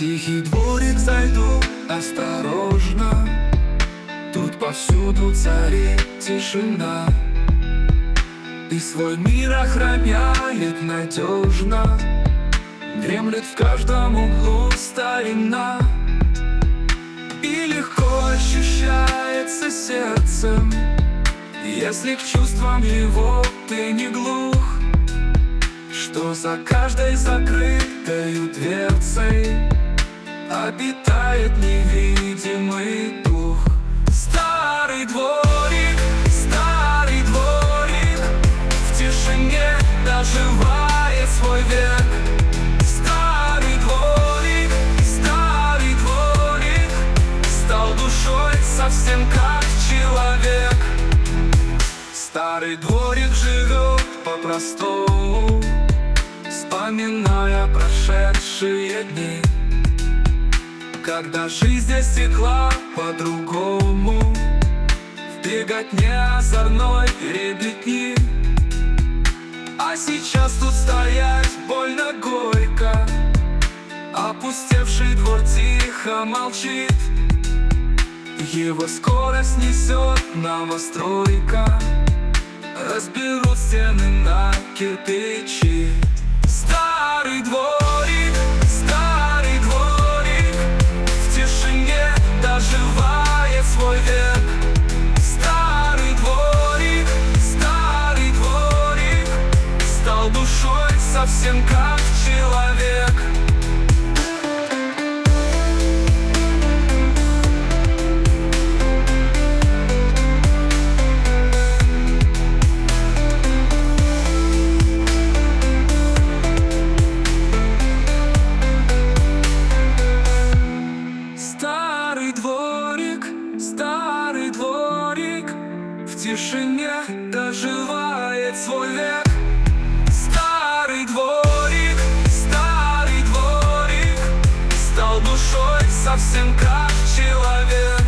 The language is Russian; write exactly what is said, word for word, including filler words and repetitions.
тихий дворик зайду осторожно. Тут повсюду царит тишина, и свой мир охраняет надежно. Дремлет в каждом углу старина, и легко ощущается сердцем, если к чувствам его ты не глух, что за каждой закрытою дверцей обитает невидимый дух. Старый дворик, старый дворик, в тишине доживает свой век. Старый дворик, старый дворик, стал душой совсем как человек. Старый дворик живет по-простому, вспоминая прошедшие дни, когда жизнь здесь текла по-другому, в беготне озорной ребятни. А сейчас тут стоять больно горько, опустевший двор тихо молчит. Его скоро снесет новостройка, разберут стены на кирпичи. Старый дворик, старый дворик, в тишине доживает свой век. Старый дворик, старый дворик, стал душой совсем как человек. Старый дворик, старый дворик, в тишине доживает свой век. Старый дворик, старый дворик, стал душой совсем как человек.